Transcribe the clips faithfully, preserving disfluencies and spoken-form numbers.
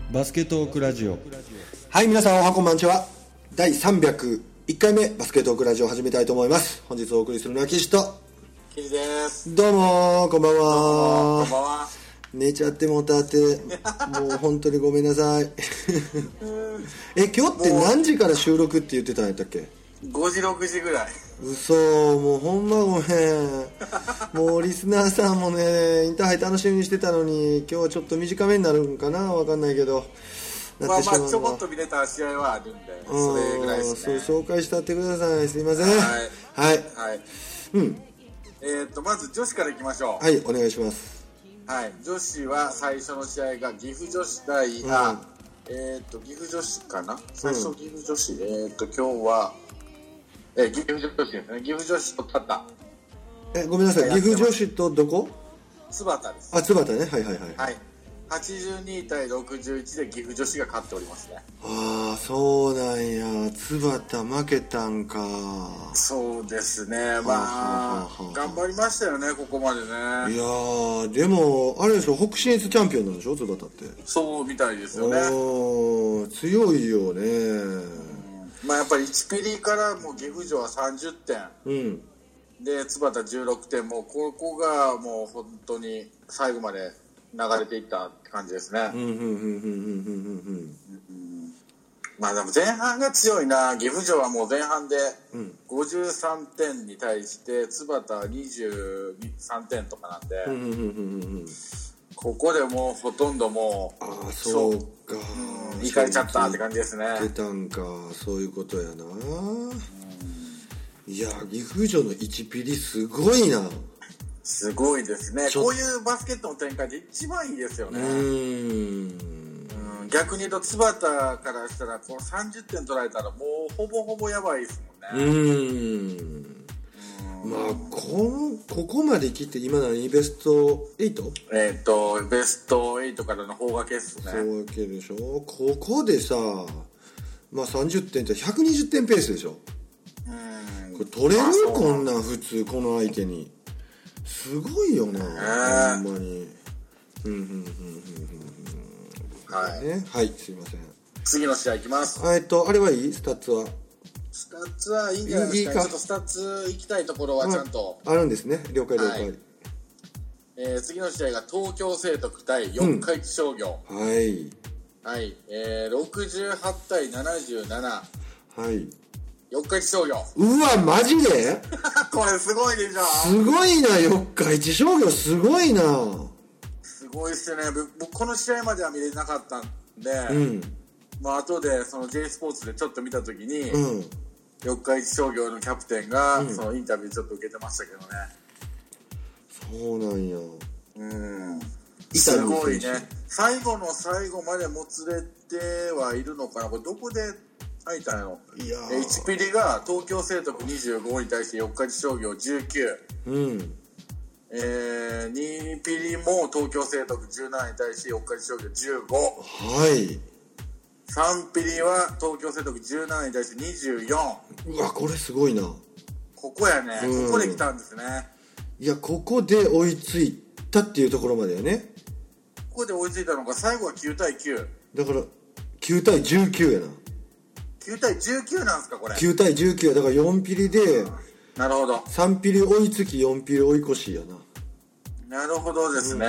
バスケトークラジオ。 はい、皆さんおはこんばんちは。だいさんびゃくいっかいめバスケトークラジオを始めたいと思います。本日お送りするのは岸とキジです。 どうもこんばんは。 こんばんは。 寝ちゃってもたってもう本当にごめんなさいえ、今日って何時から収録って言ってたんやったっけ？ ごじろくじぐらい。 嘘、もうほんまごめんもうリスナーさんもねインターハイ楽しみにしてたのに今日はちょっと短めになるんかな、わかんないけどまあまあちょこっと見れた試合はあるんで、それぐらいですね。 そう紹介したってください。すいません。 はいはい、 はい、 うんえー、っとまず女子からいきましょう。 はい、お願いします。 はい、女子は最初の試合が岐阜女子対、うん、あえー、っと岐阜女子かな、最初岐阜女子、うん、えー、っと今日はえー、岐阜女子ですね。岐阜女子とたったえごめんなさい、岐阜女子とどこ？ 津畑です。 あ、津畑ね、はいはいはい、 はい、はちじゅうにたいろくじゅういちで岐阜女子が勝っておりますね。 ああ、そうなんや。津畑負けたんか。 そうですね、まあ頑張りましたよね、ここまでね。いやーでもあれでしょ、北信越チャンピオンなんでしょ、津畑って。そうみたいですよね。 お強いよね、うん、 まあやっぱりいちピリからもう岐阜女はさんじゅってん、うんで津畑じゅうろくてん、もうここがもう本当に最後まで流れていったって感じですね。まあでも前半が強いな。岐阜女はもう前半でごじゅうさんてんに対して津畑はにじゅうさんてんとかなんで、うんうんうんうん、ここでもうほとんどもう、 ああそうか、 うん、いかれちゃったって感じですね。 出たんか、そういうことやな。いや岐阜女のいちピリすごいな。 すごいですね。こういうバスケットの展開で一番いいですよね。うーん、逆に言うと津畑からしたらこのさんじゅってん取られたらもうほぼほぼやばいですもんね。うーん、 まあこのここまで来て今何ベストはち？ えっとベストはちからの方がけですね。 方がけでしょ。ここでさ、まあさんじゅってんってひゃくにじゅってんペースでしょ。うん、これ取れる、こんなん普通この相手に。すごいよな、ほんまに。うんうんうんうんうん。はいね、はい、すいません。 次の試合いきます。 えっとあれはいい？スタッツはスタッツはいいんじゃないですか。いいか、ちょっとスタッツ行きたいところはちゃんと、 あ、あるんですね。了解了解。はい、 えー、次の試合が東京聖徳対四日市商業、 うん、はいはい、えー、ろくじゅうはちたいななじゅうなな、 はい、 四日市商業。 うわマジでこれすごいでしょ。 すごいな、四日市商業すごいな。 すごいっすよね。僕この試合までは見れなかったんで、うん、まあ後でその J スポーツでちょっと見た時に、うん、四日市商業のキャプテンが、うん、そのインタビューちょっと受けてましたけどね。 そうなんや。 うん、すごいね。最後の最後までもつれてはいるのかな。これどこで入ったの？いやいちピリが東京聖徳にじゅうごに対して四日市商業じゅうきゅう、うん、えー、にピリも東京聖徳じゅうななに対して四日市商業じゅうご、 はい、 さんピリは東京聖徳じゅうななに対してにじゅうよん。 うわこれすごいな。 ここやね、うん、ここで来たんですね。 いやここで追いついたっていうところまでよね。 ここで追いついたのが最後はきゅうたいきゅうだからきゅうたいじゅうきゅうやな。 きゅうたいじゅうきゅうなんすかこれ。 きゅうたいじゅうきゅうや。だからよんピリで、うん、 なるほど、 さんピリ追いつきよんピリ追い越しやな。なるほどですね。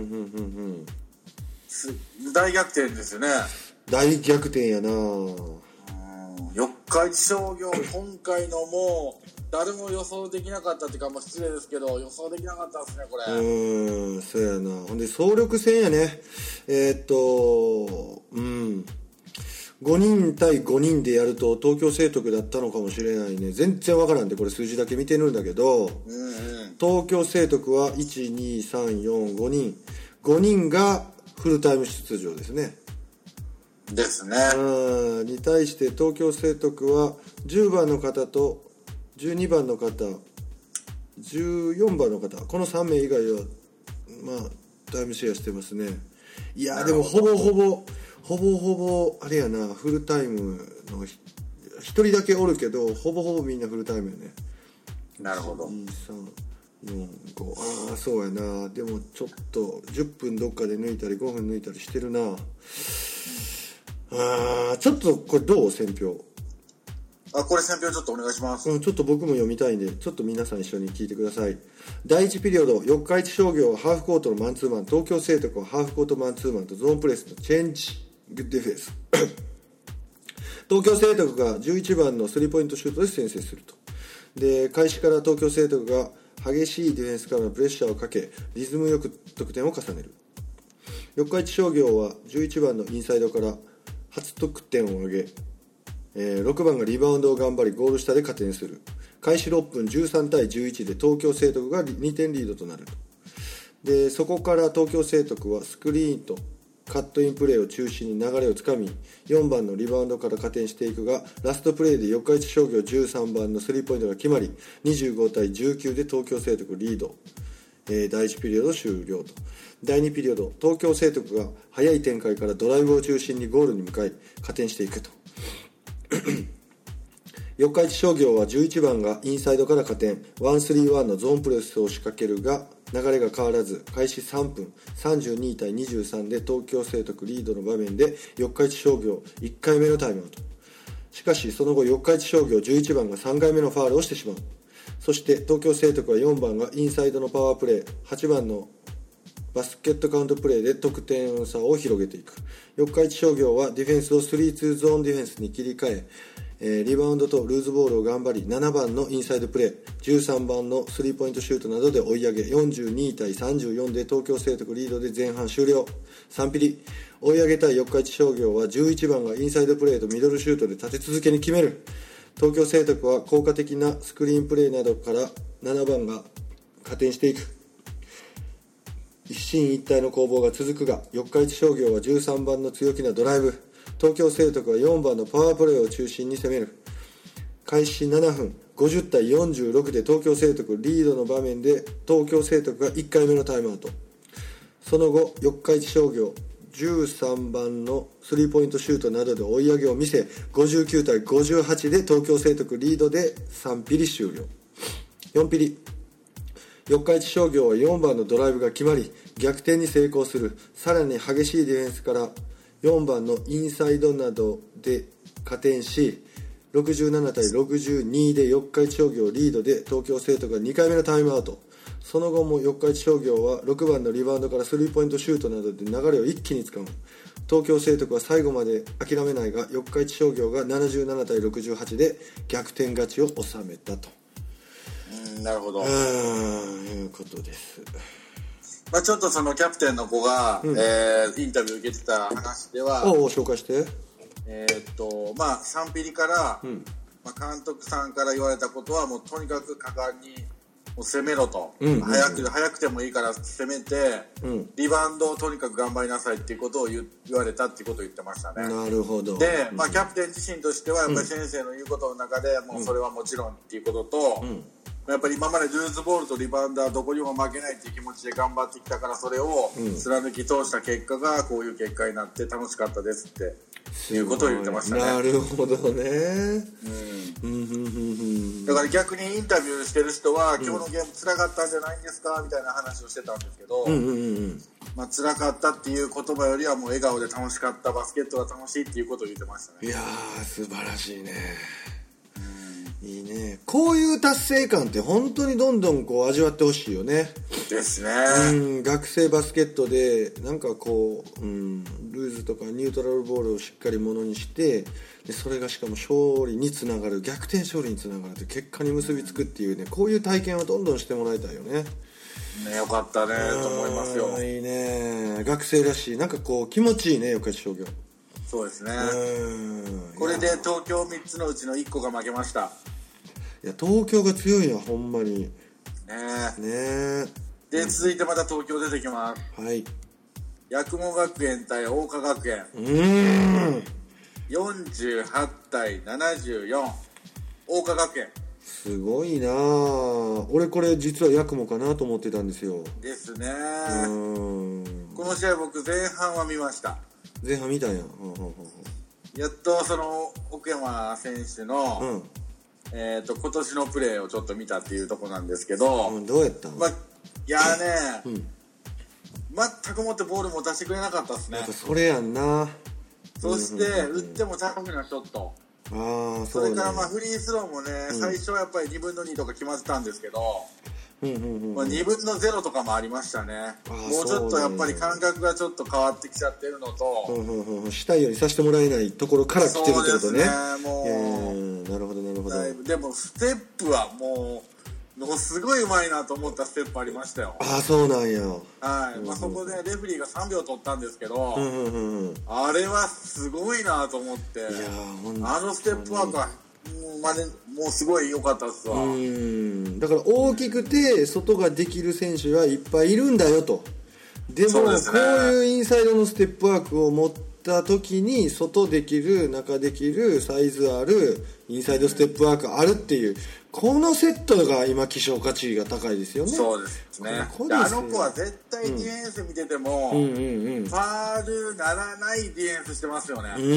大逆転ですよね。 大逆転やな。 四日市商業今回のもう誰も予想できなかったっていうか、もう失礼ですけど予想できなかったですねこれ。うーん、そうやな。ほんで総力戦やね。えー、っとうんごにん対ごにんでやると東京聖徳だったのかもしれないね。全然わからんでこれ数字だけ見てるんだけど、うんうん、東京聖徳はいちにさんよんごにんごにんがフルタイム出場ですね。 ですね。 うんに対して東京聖徳はじゅうばんの方とじゅうにばんの方じゅうよんばんの方、このさんめい以外はまあタイムシェアしてますね。いやでもほぼほぼほぼほぼあれやな、フルタイムのひとりだけおるけどほぼほぼみんなフルタイムやね。 なるほど。 にさんよんご、ああそうやな。でもちょっとじゅっぷんどっかで抜いたりごふん抜いたりしてるな。 あちょっとこれどう選評。 あ、これ選評ちょっとお願いします。 うん、ちょっと僕も読みたいんで、ちょっと皆さん一緒に聞いてください。だいいちピリオド、四日市商業はハーフコートのマンツーマン、東京聖徳はハーフコートマンツーマンとゾーンプレスのチェンジディフェンス。東京聖徳がじゅういちばんのスリーポイントシュートで先制すると。で、開始から東京聖徳が激しいディフェンスからのプレッシャーをかけ、リズムよく得点を重ねる。四日市商業はじゅういちばんのインサイドから初得点を挙げ、えー、ろくばんがリバウンドを頑張りゴール下で加点する。開始ろっぷんじゅうさんたいじゅういちで東京聖徳がにてんリードとなると。でそこから東京聖徳はスクリーンとカットインプレーを中心に流れをつかみ、よんばんのリバウンドから加点していくが、ラストプレーで四日市商業じゅうさんばんのスリーポイントが決まり、にじゅうごたいじゅうきゅうで東京聖徳リード。えー、だいいちピリオド終了と。だいにピリオド、東京聖徳が速い展開からドライブを中心にゴールに向かい加点していくと。四日市商業はじゅういちばんがインサイドから加点、いちスリーワンのゾーンプレスを仕掛けるが流れが変わらず、開始さんぷんさんじゅうにたいにじゅうさんで東京聖徳リードの場面で四日市商業いっかいめのタイムアウト。しかしその後四日市商業じゅういちばんがさんかいめのファウルをしてしまう。そして東京聖徳はよんばんがインサイドのパワープレー、はちばんのバスケットカウントプレーで得点差を広げていく。四日市商業はディフェンスを スリーツー ゾーンディフェンスに切り替え、えー、リバウンドとルーズボールを頑張り、ななばんのインサイドプレー、じゅうさんばんのスリーポイントシュートなどで追い上げ、よんじゅうにたいさんじゅうよんで東京聖徳リードで前半終了。さんピリ、追い上げたい四日市商業はじゅういちばんがインサイドプレーとミドルシュートで立て続けに決める。東京聖徳は効果的なスクリーンプレーなどからななばんが加点していく。一進一退の攻防が続くが、四日市商業はじゅうさんばんの強気なドライブ、東京聖徳はよんばんのパワープレーを中心に攻める。開始ななふんごじゅうたいよんじゅうろくで東京聖徳リードの場面で東京聖徳がいっかいめのタイムアウト。その後四日市商業じゅうさんばんのスリーポイントシュートなどで追い上げを見せ、ごじゅうきゅうたいごじゅうはちで東京聖徳リードでさんピリ終了。よんピリ、四日市商業はよんばんのドライブが決まり逆転に成功する。さらに激しいディフェンスからよんばんのインサイドなどで加点し、ろくじゅうななたいろくじゅうにで四日市商業リードで東京聖徳がにかいめのタイムアウト。その後も四日市商業はろくばんのリバウンドからスリーポイントシュートなどで流れを一気につかむ。東京聖徳は最後まで諦めないが、四日市商業がななじゅうななたいろくじゅうはちで逆転勝ちを収めたと。 うん、なるほど。 あー、いうことです。 まあ、ちょっとそのキャプテンの子が、うん、えー、インタビュー受けてた話では、 おお、紹介して。 えー、っとまあさんピリから、うん、まあ、監督さんから言われたことはもうとにかく果敢にもう攻めろと、うんうんうん、早く早くてもいいから攻めて、うん、リバウンドをとにかく頑張りなさいっていうことを 言, 言われたっていうことを言ってましたね。 なるほど。 で、まあ、キャプテン自身としてはやっぱり先生の言うことの中で、もうそれはもちろんっていうことと、うん、やっぱり今までルーズボールとリバウンドはどこにも負けないっていう気持ちで頑張ってきたから、それを貫き通した結果がこういう結果になって楽しかったですっていうことを言ってましたね。 なるほどね、 うん、だから逆にインタビューしてる人は、今日のゲーム辛かったんじゃないんですかみたいな話をしてたんですけど、うんうんうん、まあ、辛かったっていう言葉よりはもう笑顔で楽しかった、バスケットが楽しいっていうことを言ってましたね。 いやー素晴らしいね。いいね。こういう達成感って本当にどんどんこう味わってほしいよね。 ですね。 うん、学生バスケットでなんかこう、うん、ルーズとかニュートラルボールをしっかりものにして、でそれがしかも勝利につながる、逆転勝利につながると結果に結びつくっていうね、こういう体験はどんどんしてもらいたいよね。 ね、よかったねと思いますよ。 いいね。学生らしい、なんかこう気持ちいいね、四日市商業。 そうですね。これで東京みっつのうちのいっこが負けました。 いや東京が強いやほんまにねえねえ。で続いてまた東京出てきます。 はい。 八雲学園対桜花学園。 うーん。 よんじゅうはちたいななじゅうよん。桜花学園。 すごいなあ。俺これ実は八雲かなと思ってたんですよ。 ですね。うん。この試合僕前半は見ました。 前半見たんや。 やっとその奥山選手の、うん、えー、と今年のプレーをちょっと見たっていうところなんですけど、 うん、どうやったの？ まあ、いやーね、うん、全くもってボールも出してくれなかったですね。 やっぱそれやんな。 そして打ってもタフなショット、 あ、 それからまあフリースローもね、うん、最初はやっぱりにぶんのにとか決まってたんですけど、うんうんうん、まあ、にぶんのゼロとかもありましたね。もうちょっとやっぱり感覚がちょっと変わってきちゃってるのと、 うんうんうん、したいようにさせてもらえないところから来てるってことね。そうですね、 もう、 えー、なるほどなるほど。 でもステップはもうもうすごいうまいなと思ったステップありましたよ。 ああ、そうなんや。 はい、うんうん、まあ、そこでレフェリーがさんびょう取ったんですけど、 うんうんうん、 あれはすごいなと思って、いやあのステップワークはもう、まね、もうすごい良かったっすわ。 うん、だから大きくて外ができる選手はいっぱいいるんだよと。でもで、ね、こういうインサイドのステップワークを持った時に外できる中できるサイズあるインサイドステップワークあるっていう、このセットが今希少価値が高いですよね。 そうですね。ここあの子は絶対ディフェンス見てても、うんうんうんうん、ファールならないディフェンスしてますよね。 うん、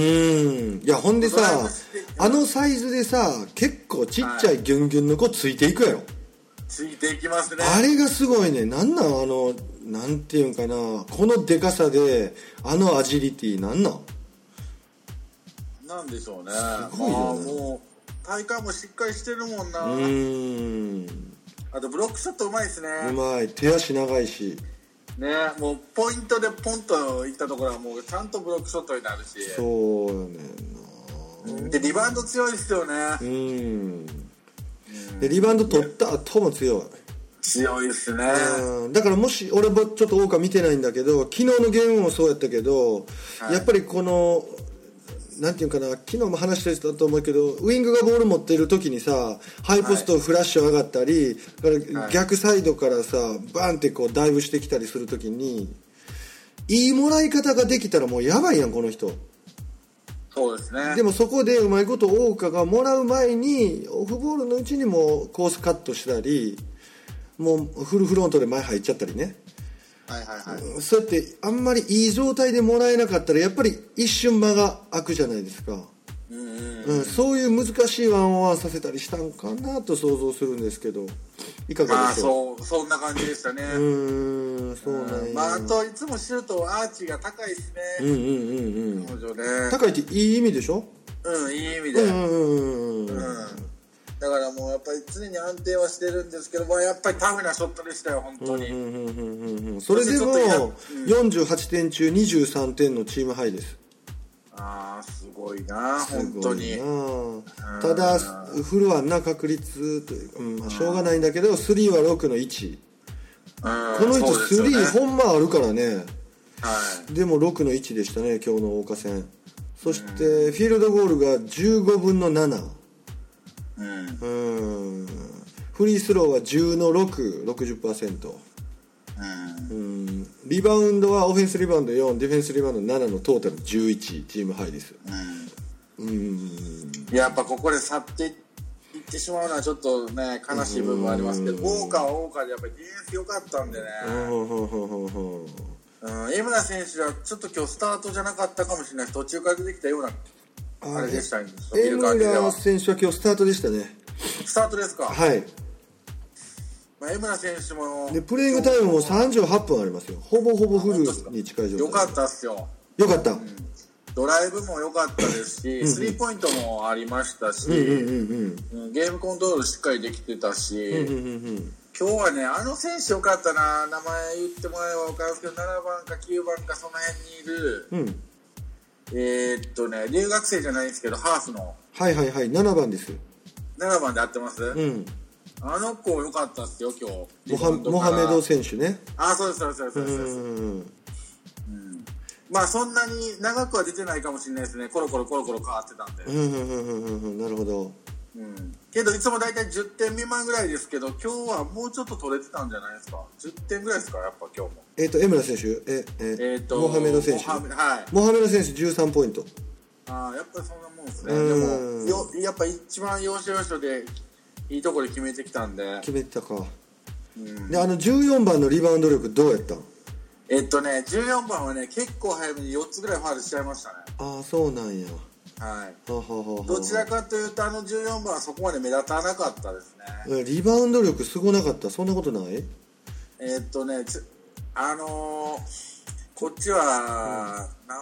いやほんでさ、あのサイズでさ結構ちっちゃいギュンギュンの子ついていくやろ、はい、 ついていきますね。 あれがすごいね。なんなんあのなんていうんかな、このデカさであのアジリティなんなんなんでしょうね。すごいよね。まあ、もう体幹もしっかりしてるもんな。うーん、あとブロックショットうまいですね。 うまい、手足長いしね、もうポイントでポンといったところはもうちゃんとブロックショットになるし。 そうやねんな。 でリバウンド強いですよね。 うん、でリバウンド取った後も強い。 強いですね。 うん、だからもし俺もちょっと多くは見てないんだけど、昨日のゲームもそうやったけど、はい、やっぱりこのなんていうかな、昨日も話してたと思うけど、ウイングがボール持っている時にさ、ハイポストフラッシュ上がったり、はい、逆サイドからさバーンってこうダイブしてきたりする時にいいもらい方ができたらもうやばいやんこの人。 そうですね。 でもそこでうまいこと大岡がもらう前にオフボールのうちにもコースカットしたり、もうフルフロントで前入っちゃったりね、 はいはいはい、 そうやってあんまりいい状態でもらえなかったらやっぱり一瞬間が空くじゃないですか。うんうんうん、そういう難しいワンオンワンさせたりしたんかなと想像するんですけど、いかがでしょう。 まあそうそんな感じでしたね。うーん、そうなんや。 まああといつもシュートアーチが高いですね。うんうんうんうん。 ね、高いっていい意味でしょ。 うん、いい意味で。うんうんうん。うんだからもうやっぱり常に安定はしてるんですけど、まあ、やっぱりタフなショットでしたよ本当に。うんうんうんうん、それでもよんじゅうはってん中にじゅうさんてんのチームハイです。 ああすごいな本当に。 ただフルはな確率というか、うんまあ、しょうがないんだけどスリーはろくのいち、この人スリーほんまあるからね、はい、でもろくのいちでしたね今日の桜花戦。そしてフィールドゴールがじゅうごぶんのなな、うん、うんフリースローはじゅうのろく、ろくじゅっパーセント、うん、うん、リバウンドはオフェンスリバウンドよん、ディフェンスリバウンドななのトータルじゅういち、チームハイです。うん、うん、 やっぱここで去っていってしまうのはちょっとね悲しい部分はありますけど、ウォーカーはウォーカーでやっぱりディフェンス良かったんでね。うん、江村選手はちょっと今日スタートじゃなかったかもしれない、途中から出てきたようなあれでしたね。 江村選手は今日スタートでしたね。 スタートですか。 はい、 まあ、江村選手もでプレイングタイムもさんじゅうはっぷんありますよ。ほぼほぼフルに近い状態。 よかったっすよ。 よかった、うん、 ドライブも良かったですしうん、うん、スリーポイントもありましたし、うんうんうんうん、ゲームコントロールしっかりできてたし、うんうんうんうん、今日はねあの選手良かったな。名前言ってもらえば分かるんですけどななばんかきゅうばんかその辺にいる、うん、えー、っとね留学生じゃないんですけどハーフの、 はいはいはい、ななばんです。 ななばんで合ってます、うん、あの子良かったっすよ今日。モハ、 モハメド選手ね。 あ、そうですそうですそうですそうです。うん、うん、まあそんなに長くは出てないかもしれないですね。コロコロコロコロ変わってたんで。うんうんうんうん、なるほど。 うん、けどいつも大体じゅってん未満ぐらいですけど今日はもうちょっと取れてたんじゃないですか。じゅってんぐらいですかやっぱ今日も。 えっ、ー、と江村選手、えええー、とモハメド選手、モハメ、はい、モハメド選手じゅうさんポイント。 ああやっぱりそんなもんですね。でもよやっぱ一番要所要所でいいところで決めてきたんで。 決めてたか、うん、であのじゅうよんばんのリバウンド力どうやったん。 えっとねじゅうよんばんはね結構早めによっつぐらいファウルしちゃいましたね。 ああそうなんや。 はい、はははどちらかというとあのじゅうよんばんはそこまで目立たなかったですね。 リバウンド力すごなかった。そんなことない。 えー、っとねあのー、こっちは何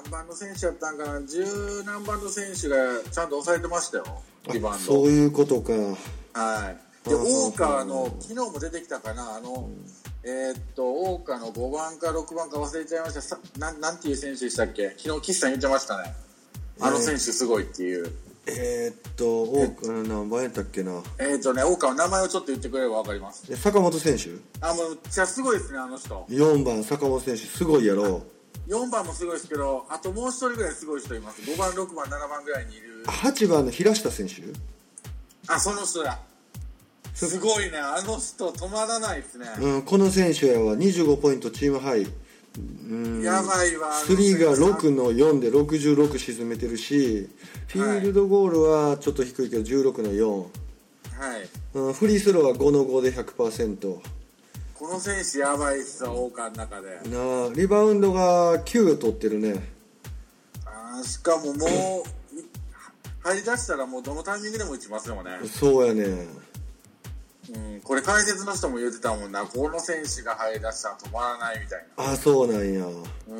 何番の選手やったんかな、じゅう何番の選手がちゃんと抑えてましたよ、リバウンド。 そういうことか。 はい。で、大川の、昨日も出てきたかな、あの、うん、えー、っと、大川のごばんかろくばんか忘れちゃいました。な、なんていう選手でしたっけ？昨日、岸さん言ってましたね。あの選手すごいっていう。 えー、っと、大川、何番やったっけな。 えー、っとね、大川の名前をちょっと言ってくれればわかります。 坂本選手？ あ、もう、めっちゃすごいですね、あの人。 よんばん、坂本選手、すごいやろ。 よんばんもすごいですけど、あともう一人ぐらいすごい人います。ごばん、ろくばん、ななばんぐらいにいる。 はちばんの平下選手？ あ、その人だ。すごいね、あの人止まらないですね。 うん、この選手やわ、にじゅうごポイントチームハイ。 うん、やばいわ。 スリーがろくのよんでろくじゅうろく沈めてるし、フィールドゴールはちょっと低いけどじゅうろくのよん。 はい。 うん、フリースローはごのごで ひゃくパーセント。 この選手やばいっすよ、大川の中で。 なあ、リバウンドがきゅう取ってるね。 あ、しかももう入り出したらもうどのタイミングでも打ちますよね。 そうやね。 うん、これ解説の人も言ってたもんな、この選手が入り出したら止まらないみたいな。 あ、そうなんや。 うん、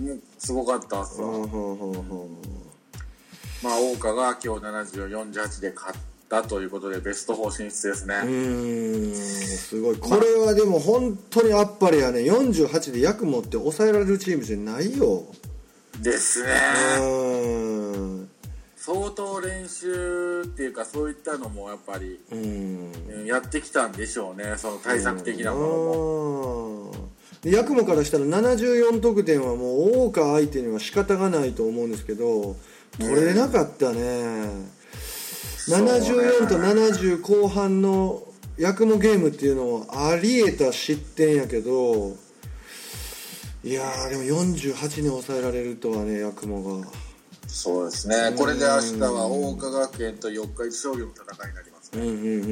もうすごかったっすわ。 うんうんうんうん、 まあ大川が今日ななじゅうよんじゅうはちで勝ったということでベストフォー進出ですね。 うーん、すごい。これはでも本当にあっぱれやね。よんじゅうはちで役持って抑えられるチームじゃないよ。 ですね。 うん、相当練習っていうかそういったのもやっぱり、うん、やってきたんでしょうね、その対策的なものも。 ヤクモからしたらななじゅうよん得点はもう大川相手には仕方がないと思うんですけど、取れなかったね、うん、ななじゅうよんとななじゅう後半のヤクモゲームっていうのはあり得た失点やけど、いやーでもよんじゅうはちに抑えられるとはね、ヤクモが。 そうですね、これで明日は桜花学園と四日市商業の戦いになりますね。うんうんうんうんうん。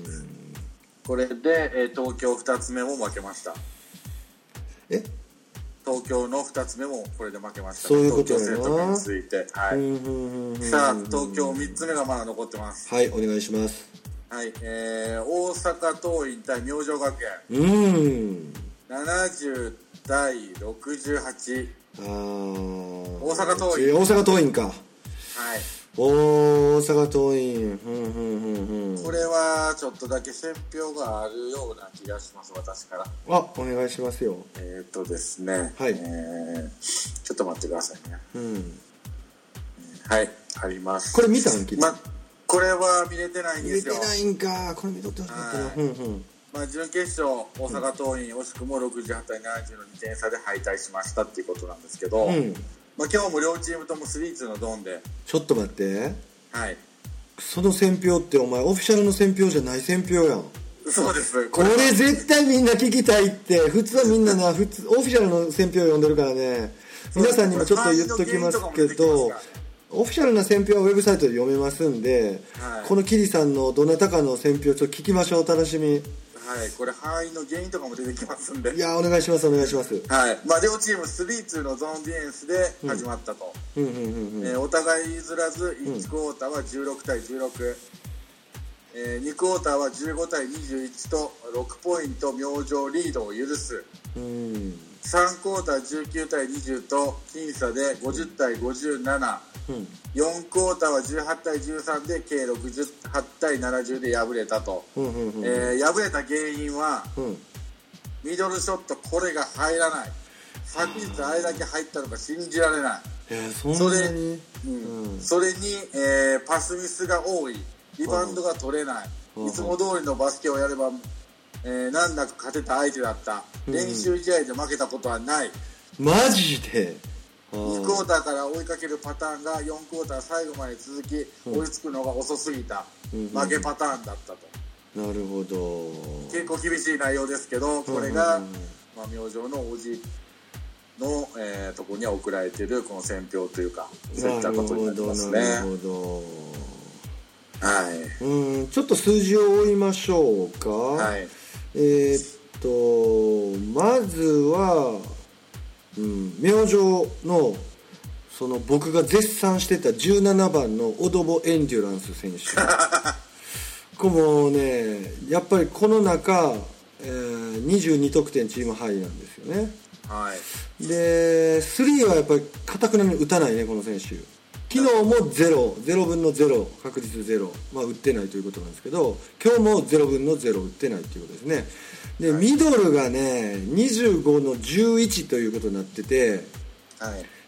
これで、えー、東京ふたつめも負けました。 え？ 東京のふたつめもこれで負けました、 ね、そういうことやな。 東京生徒について、はい、うんうんうん、さあ東京みっつめがまだ残ってます。 はい、お願いします。 はい、えー、大阪桐蔭対明星学園。 うん。 ななじゅうたいろくじゅうはち。ああ。大阪桐蔭。 大阪桐蔭か。はい。大阪桐蔭。うんうんうんうん。 これはちょっとだけ選評があるような気がします、私から。 あ、お願いしますよ。 えっとですね。はい。えー、ちょっと待ってくださいね。うん。はい、あります。 これ見たんき、 ま、これは見れてないんですよ。 見れてないんか。これ見とってほしかったな。うんうん。 まあ、準決勝、大阪桐蔭、惜しくもろくじゅうはちたいななじゅうのにてん差で敗退しましたっていうことなんですけど、うん、まあ、今日も両チームともスリーツーのドンで。 ちょっと待って。 はい。 その選評ってお前オフィシャルの選評じゃない選評やん。 そうです。 これ絶対みんな聞きたいって。普通はみんなな、普通オフィシャルの選評を読んでるからね。皆さんにもちょっと言っときますけど、オフィシャルな選評はウェブサイトで読めますんで、はい、このキリさんのどなたかの選評ちょっと聞きましょう。楽しみ。 はい、これ敗因の原因とかも出てきますんで。 いや、お願いします、お願いします。 はい、まあ、両チームスリーツーのゾーンディフェンスで始まったと。お互い譲らずいちクォーターはじゅうろくたいじゅうろく、えー、にクォーターはじゅうごたいにじゅういちとろくポイント明星リードを許す。うん、さんクォーターじゅうきゅうたいにじゅうと僅差でごじゅうたいごじゅうなな、うん、よんクォーターはじゅうはちたいじゅうさんで計ろくじゅうはちたいななじゅうで敗れたと、うんうんうん、えー、敗れた原因は、うん、ミドルショットこれが入らない。昨日あれだけ入ったのか信じられない。 えー、そんなにそれ、うんうん、それに、えー、パスミスが多い、リバウンドが取れない、うん、いつも通りのバスケをやれば、えー、難なく勝てた相手だった、うん、練習試合で負けたことはない。 マジでにクォーターから追いかけるパターンがよんクォーター最後まで続き、うん、追いつくのが遅すぎた、うん、負けパターンだったと。 なるほど。 結構厳しい内容ですけど、これが、うんうんうん、まあ、明星のおじの、えー、ところには送られているこの選評というか、そういったことになりますね。なるほど。はい。 うん、ちょっと数字を追いましょうか。はい。えー、っとまずは、うん、明星のその僕が絶賛してたじゅうななばんのオドボ・エンデュランス選手これもね、やっぱりこの中、えー、にじゅうに得点チームハイなんですよね。 はい、 でスリーはやっぱり堅くなに打たないねこの選手。昨日もゼロ、ゼロぶんのゼロ、確率ゼロ、まあ、打ってないということなんですけど、今日もゼロぶんのゼロ打ってないということですね。で、はい、ミドルがねにじゅうごのじゅういちということになってて、はい、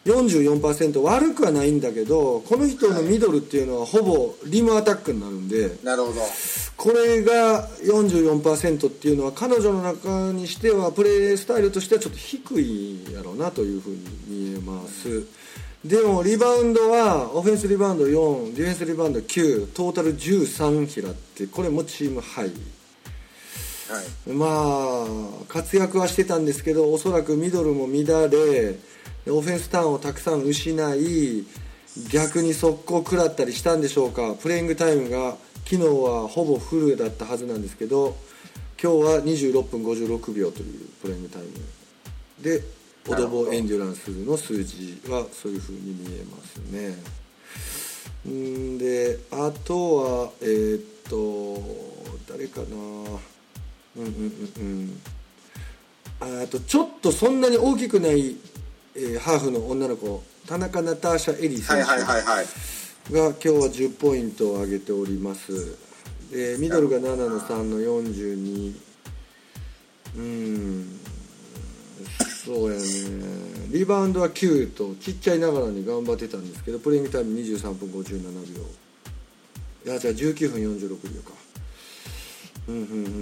よんじゅうよんパーセント 悪くはないんだけど、この人のミドルっていうのはほぼリムアタックになるんで、 なるほど、 これが よんじゅうよんパーセント っていうのは彼女の中にしてはプレースタイルとしてはちょっと低いやろうなというふうに見えます。でもリバウンドはオフェンスリバウンドよん、ディフェンスリバウンドきゅう、トータルじゅうさん拾って、これもチームハイ、はい、まあ活躍はしてたんですけど、おそらくミドルも乱れ、オフェンスターンをたくさん失い、逆に速攻食らったりしたんでしょうか。プレイングタイムが昨日はほぼフルだったはずなんですけど、今日はにじゅうろっぷんごじゅうろくびょうというプレイングタイムで、オドボエンデュランスの数字はそういう風に見えますね。んであとはえー、っと誰かな、うんうんうんうんあとちょっとそんなに大きくない、えー、ハーフの女の子、田中ナターシャ・エリ選手が今日はじゅっポイントを上げております。でミドルがななのさんのよんじゅうに、うんそうやね、リバウンドはきゅうとちっちゃいながらに頑張ってたんですけど、プレイングタイムにじゅうさんぷんごじゅうななびょう、いやじゃあじゅうきゅうふんよんじゅうろくびょうか、うんうんうんうんうんうん、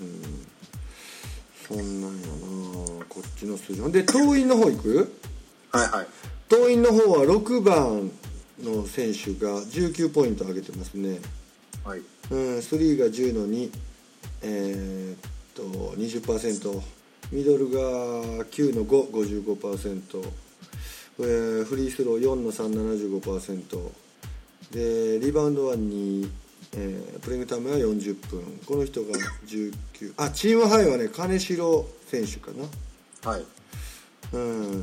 そんなんやなこっちの数字で。党員の方いく？ はいはい。 党員の方はろくばんの選手がじゅうきゅうポイント上げてますね。はい。うん、スリーがじゅうのに、えー、っと にじゅっパーセント、ミドルがきゅうのご、ごじゅうごパーセント、えー、フリースローよんのさん、ななじゅうごパーセントで、リバウンドはに、えー、プレイングタイムはよんじゅっぷん、この人がじゅうきゅう、あチームハイはね金城選手かな、はい、うん、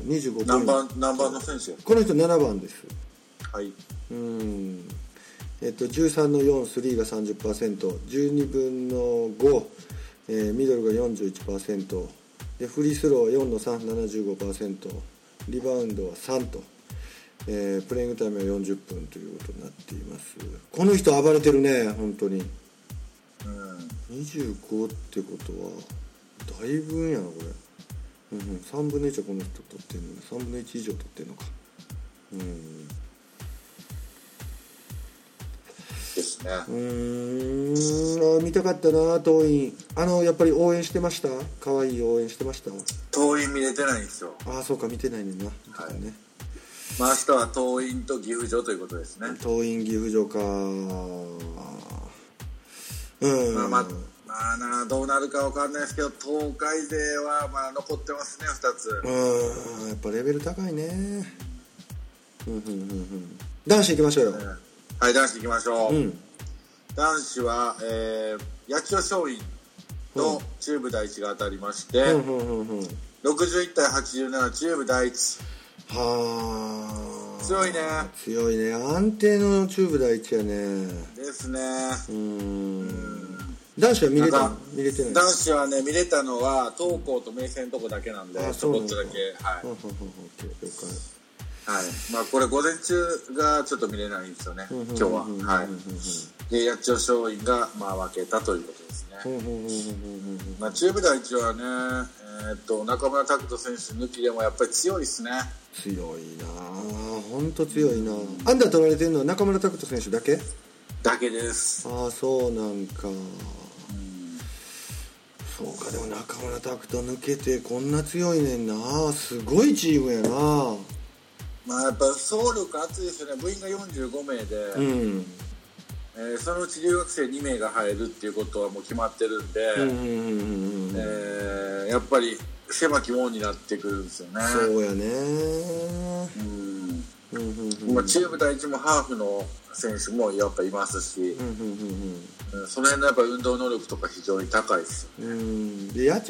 にじゅうごポイント。 何番何番の選手？ この人ななばんです。 はい。 うん、えっとじゅうさんのよん、スリーが さんじゅっパーセント、じゅうにぶんのご、えー、ミドルが よんじゅういちパーセントで、フリースローはよんのさん、ななじゅうごパーセント、リバウンドはさんと、えー、プレイングタイムはよんじゅっぷんということになっています。この人暴れてるね本当に。うん、にじゅうごってことはだいぶんやなこれ、うんうん、さんぶんのいちはこの人取ってんの、さんぶんのいち以上取ってんのか、うんですね。 うーん、見たかったな党員。あのやっぱり応援してました？可愛い応援してました？ 党員見れてないんですよ。 ああそうか、見てないねんな。はい。ね、 まあ明日は党員と岐阜城ということですね。 党員岐阜城か。うん。 まあまあまあなどうなるかわかんないですけど、東海勢はまあ残ってますねふたつ。 うん、やっぱレベル高いね。うんうんうんうん。男子行きましょうよ。うんはい、男子行きましょう、うん、男子は、えー、八千代松陰と中部第一が当たりまして、うんうんうんうん、ろくじゅういちたいはちじゅうなな中部第一。はあ強いね。 強いね、安定の中部第一やね。 ですね。うーん、男子は見れた？見れてない。 男子はね見れたのは東光と明星のとこだけなんで、ちょこっとだけ。はい、了解。はい、まあこれ午前中がちょっと見れないんですよね今日は。はい。で八千代松陰がまあ負けたということですね。まあ中部第一はね、えー、っと中村拓人選手抜きでもやっぱり強いですね。 強いな本当強いな。アンダー取られてるのは中村拓人選手だけ？ だけです。 ああそうなんか。そうか、でも中村拓人抜けてこんな強いねんな。すごいチームやな。 まあやっぱ総力厚いですよね。部員がよんじゅうごめいで、うんえー、そのうち留学生にめいが入るっていうことはもう決まってるんで、うんうんうんうんえー、やっぱり狭き門になってくるんですよね。 そうやね。 うんうんうんうん、まあ、中部第一もハーフの選手もやっぱいますし、うんうんうん、その辺のやっぱ運動能力とか非常に高いですよね。うん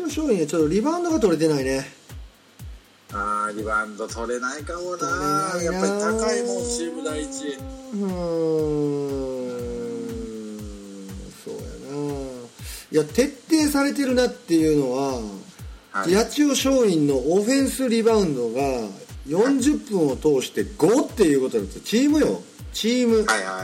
あーリバウンド取れないかもな。やっぱり高いもんチーム第一。うーんそうやな。いや徹底されてるなっていうのは、ははい、八千代松陰のオフェンスリバウンドがよんじゅっぷんを通してごっていうことなんですよ。チームよチーム、 はいはい、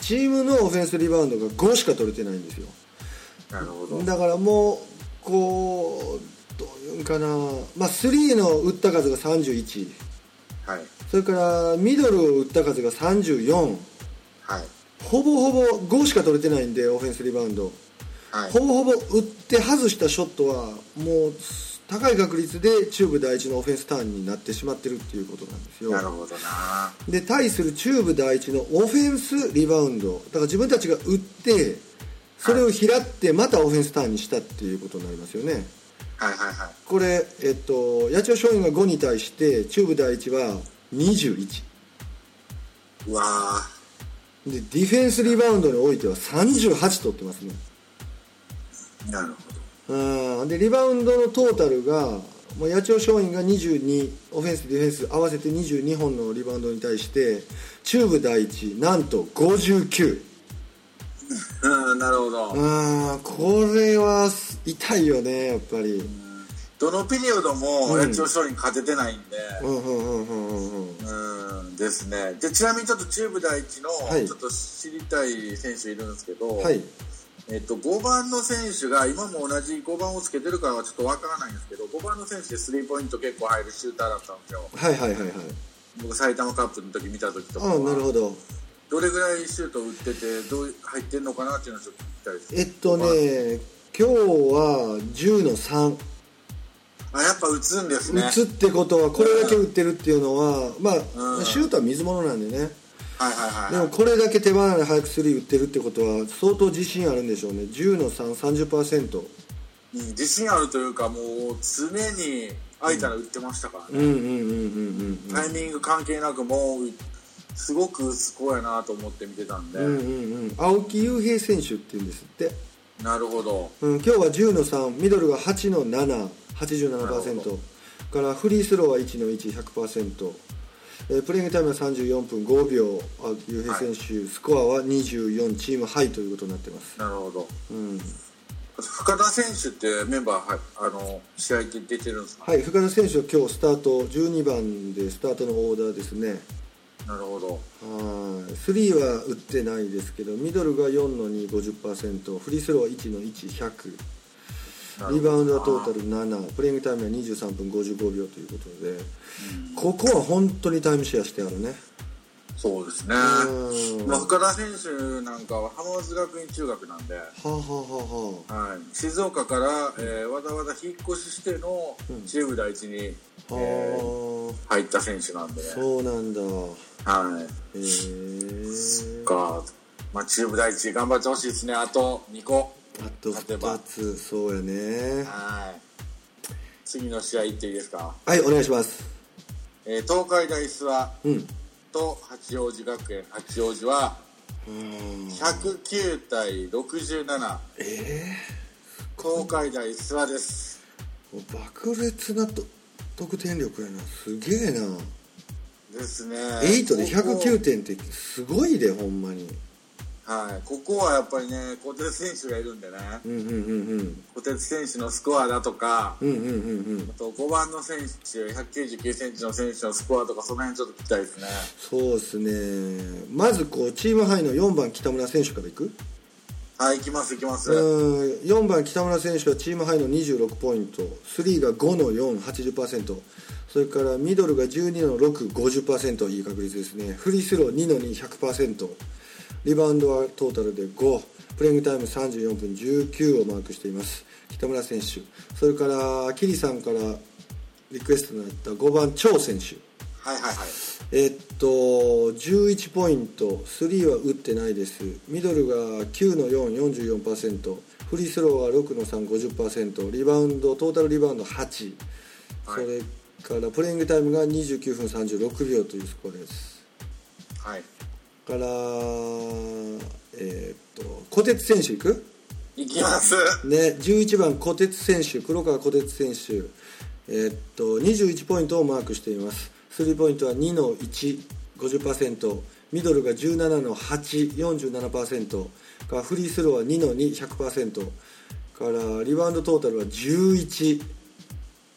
チームのオフェンスリバウンドがごしか取れてないんですよ。 なるほど。 だからもうこうどういうんかな、まあ、スリーの打った数がさんじゅういち、 はい、 それからミドルを打った数がさんじゅうよん、 はい、 ほぼほぼごしか取れてないんでオフェンスリバウンド、はい、ほぼほぼ打って外したショットはもう高い確率で中部第一のオフェンスターンになってしまってるっていうことなんですよ。 なるほどな。 で対する中部第一のオフェンスリバウンド、だから自分たちが打ってそれを拾ってまたオフェンスターンにしたっていうことになりますよね。 はいはいはい。 これ、えっと、八千代松陰がごに対して中部第一はにじゅういち。 うわでディフェンスリバウンドにおいてはさんじゅうはち取ってますね。 なるほど。 うんでリバウンドのトータルがもう八千代松陰がにじゅうに、オフェンスディフェンス合わせてにじゅうにほんのリバウンドに対して中部第一なんとごじゅうきゅう。 うん、なるほど。 あこれは痛いよねやっぱり。うん、 どのピリオドも八千代松陰勝ててないんで。 うんうんうんうんうんうんですね。でちなみにちょっと中部第一のちょっと知りたい選手いるんですけど、はい、えっとごばんの選手が今も同じごばんをつけてるからはちょっとわからないんですけど、ごばんの選手でスリーポイント結構入るシューターだったんですよ。 はいはいはいはい。 僕埼玉カップの時見た時とかは。 あなるほど。 どれぐらいシュート打っててどう入ってんのかなっていうのをちょっと聞きたいです。 えっとね今日はじゅうのさん。 あやっぱ打つんですね。 打つってことはこれだけ打ってるっていうのは、まあ、うん、シュートは水物なんでね。 はいはいはい、はい、 でもこれだけ手離れ早くスリー打ってるってことは相当自信あるんでしょうね。じゅうのさん、さんじゅっパーセント、 うん、自信あるというかもう常に空いたら打ってましたからね。タイミング関係なくもうすごくスコアやなと思って見てたんで、うんうんうん、青木雄平選手っていうんですって。 なるほど、 うん、今日はじゅうのさん、ミドルがはちのなな、はちじゅうななパーセント からフリースローはいちのいち、ひゃくパーセント、えー、プレイングタイムはさんじゅうよんぷんごびょう、青木雄平選手、はい、スコアはにじゅうよん、チームハイということになってます。 なるほど、 うん、 深田選手ってメンバー、はい、あの試合って出てるんですか？ はい、深田選手は今日スタートじゅうにばんでスタートのオーダーですね。 なるほど。 はい、スリーは打ってないですけどミドルがよんのに、ごじゅっパーセント、フリースローはいちのいち、ひゃく、リバウンドはトータルなな、プレイングタイムはにじゅうさんぷんごじゅうごびょうということで、うん、ここは本当にタイムシェアしてあるね。 そうですね。まあ、深田選手なんかは浜松学院中学なんで、はあはあはあはい、静岡から、えー、わざわざ引っ越ししての中部第一に、うんえー、入った選手なんでね。 そうなんだ。 はい。へえ。か、まあ、中部第一頑張ってほしいですね。あとにこ。 あとふたつ、そうやね。 はい。次の試合いっていいですか？ はい、お願いします。 えー、東海大諏訪、 うん、 と八王子学園。八王子はひゃくきゅうたいろくじゅうなな。 えー、東海大諏訪です。 爆裂なと得点力やな。すげえな。 ですね。 エイトでひゃくきゅうてんってすごいでほんまに。 はい、ここはやっぱりね小鉄選手がいるんでね、 うんうんうんうん、 小鉄選手のスコアだとか、 うんうんうんうん、 あとごばんの選手ひゃくきゅうじゅうきゅうセンチの選手のスコアとかその辺ちょっと聞きたいですね。 そうですね。まずこうチームハイのよんばん北村選手からいく？ はい、行きます行きます。 うん、よんばん北村選手はチームハイのにじゅうろくポイント、スリーがごのよん、はちじゅっパーセント、それからミドルがじゅうにのろく、ごじゅっパーセント、いい確率ですね。フリースローにのに、ひゃくパーセント、リバウンドはトータルでご、プレイングタイムさんじゅうよんぷんじゅうきゅうをマークしています北村選手。それからキリさんからリクエストのあったごばん張選手、 はいはいはい、 えっとじゅういちポイント、スリーは打ってないです。ミドルがきゅうのよん、よんじゅうよんパーセント、フリースローはろくのさん、ごじゅっパーセント、リバウンドトータルリバウンドはち、はい、それからプレイングタイムがにじゅうきゅうふんさんじゅうろくびょうというスコアです。 はい。 からえー、っと小鉄選手いく？ いきますね。じゅういちばん小鉄選手、黒川小鉄選手、えー、っとにじゅういちポイントをマークしています。スリーポイントはにのいち、ごじゅっパーセント、ミドルがじゅうななのはち、よんじゅうななパーセント、からフリースローはにのに、ひゃくパーセント、からリバウンドトータルはじゅういち、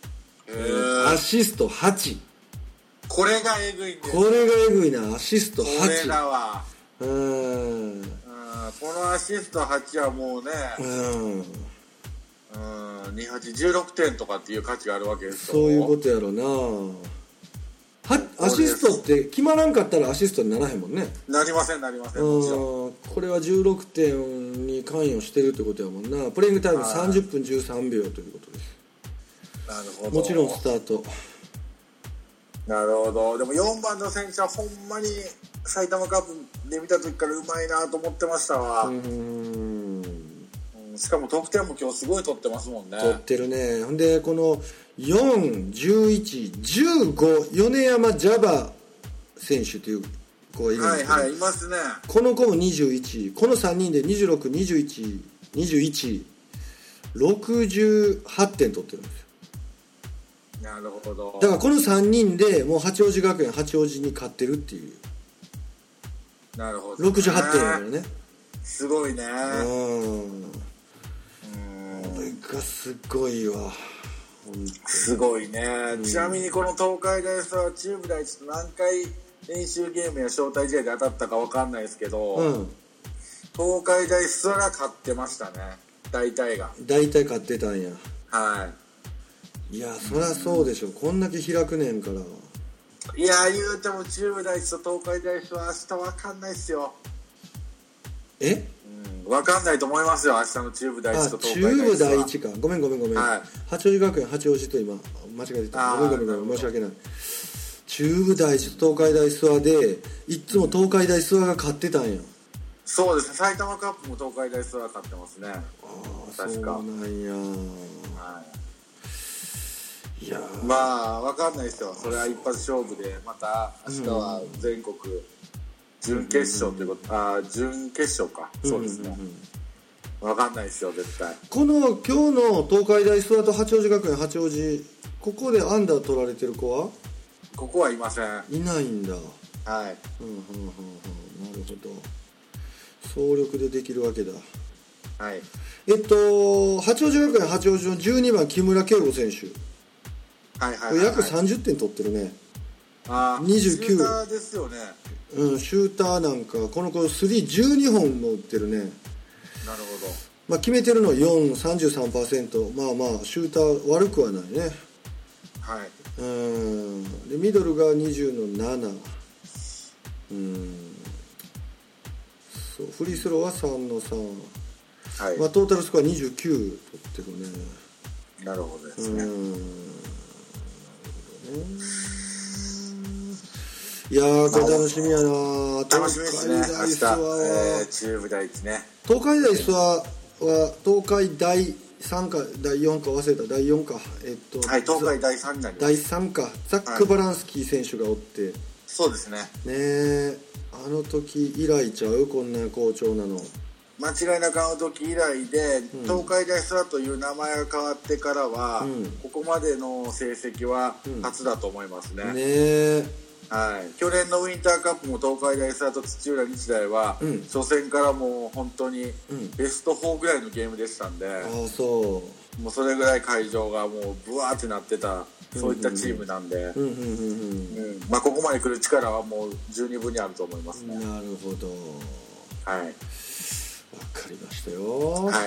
ー、 アシストはち。 これがえぐいんですこれがえぐいな。アシストはち。 これだわ。 うん。 このアシストはちはもうね、うん、うん、にじゅうはち、じゅうろくてんとかっていう価値があるわけですよ。 そういうことやろな。はアシストって決まらんかったらアシストにならへんもんね。 なりませんなりません。もちろんこれはじゅうろくてんに関与してるってことやもんな。プレイングタイムさんじゅっぷんじゅうさんびょうということです。 なるほど。 もちろんスタート。 なるほど。でもよんばんの選手はほんまに埼玉カップで見た時からうまいなと思ってましたわ。うーん、しかも得点も今日すごい取ってますもんね。 取ってるね。ほんでこのよん、じゅういち、じゅうご、米山ジャバ選手という子がいるんですけど、 はいはい、いますね。 この子もにじゅういち、このさんにんでにじゅうろく、にじゅういち、にじゅういち、ろくじゅうはってん取ってるんですよ。 なるほど。 だからこのさんにんでもう八王子学園八王子に勝ってるっていう。 なるほど、ね、 ろくじゅうはってんやからね。 すごいね。うん。 これがすごいわ。 すごいね、うん、ちなみにこの東海大菅生は中部第一と何回練習ゲームや招待試合で当たったか分かんないですけど、うん、東海大菅生が勝ってましたね。大体が大体勝ってたんや。 はい。 いやそりゃそうでしょ、うん、こんだけ開くねんから。 いや言うても中部第一と東海大菅生は明日分かんないっすよ。 え分かんないと思いますよ、明日の中部第一と東海大中部第一か。ごめんごめんごめん、はい、八王子学園八王子と今間違えてた。ごめんごめんごめん、申し訳ない。中部第一と東海大諏訪でいつも東海大諏訪が勝ってたんや。 そうですね、埼玉カップも東海大諏訪が勝ってますね。ああ確かそうなんや、はい、いやまあ分かんないですよ、それは一発勝負で。また明日は全国、うん準決勝ということ、あ準決勝か、そうですね、うんうん、分かんないですよ絶対。 この今日の東海大諏訪と八王子学園八王子、ここでアンダー取られてる子はここはいません。 いないんだ。 はい、 うんうんうんうん、なるほど。総力でできるわけだ。 はい。 えっと八王子学園八王子のじゅうにばん木村圭吾選手、 はいはいはい、はい、 約さんじゅってん取ってるね。 あにじゅうきゅうシューターですよね。 うん、シューターなんかこの子スリーじゅうにほんも打ってるね。 なるほど。 まあ決めてるのはよん、さんじゅうさんパーセント、まあまあシューター悪くはないね。 はい。 うんでミドルがにじゅうのなな、うんそうフリースローはさんのさん、はい、まあトータルスコアにじゅうきゅう取ってるね。 なるほどですね。うんなるほどね。 いやーこれ楽しみやな。 楽しみですね。明日、えー、中部第一ね。 東海大諏訪は東海第さんかだいよんか忘れただいよんか、えっとはい東海第さんになります。 だいさんかザック・バランスキー選手がおって、はい、 そうですね。 ねえあの時以来ちゃう、こんな好調なの。 間違いなくあの時以来で、うん、東海大諏訪という名前が変わってからは、うん、ここまでの成績は初だと思いますね。うん、ねえはい、去年のウィンターカップも東海大諏訪と土浦日大は、うん、初戦からもう本当にベストよんぐらいのゲームでしたんで、 うん、あそうもうそれぐらい会場がもうブワーってなってた、そういったチームなんで、ここまで来る力はもう十二分にあると思いますね。 なるほど、 はい、わかりましたよ。 はい、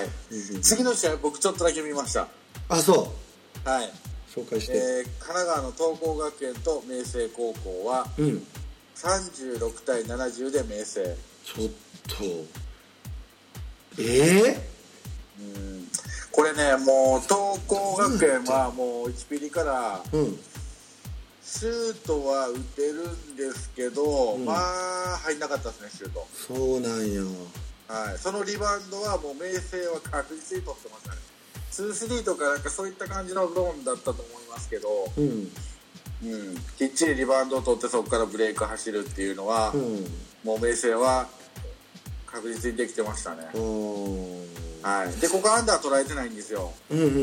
次の試合僕ちょっとだけ見ました。 あそうはい紹介して、 えー、神奈川の東光学園と明星高校は、うん、さんじゅうろくたいななじゅうで明星。 ちょっとえー、 うんこれねもう東光学園はもういちピリから、うん、シュートは打てるんですけど、うん、まあ入んなかったですねシュート。 そうなんや。 はい、そのリバウンドはもう明星は確実に取ってましたね。にスリーとかなんかそういった感じのゾーンだったと思いますけど、うんうん、きっちりリバウンドを取ってそこからブレイク走るっていうのは、うん、もう明星は確実にできてましたね。はい、でここアンダー捉えてないんですよ、 うんうんうん、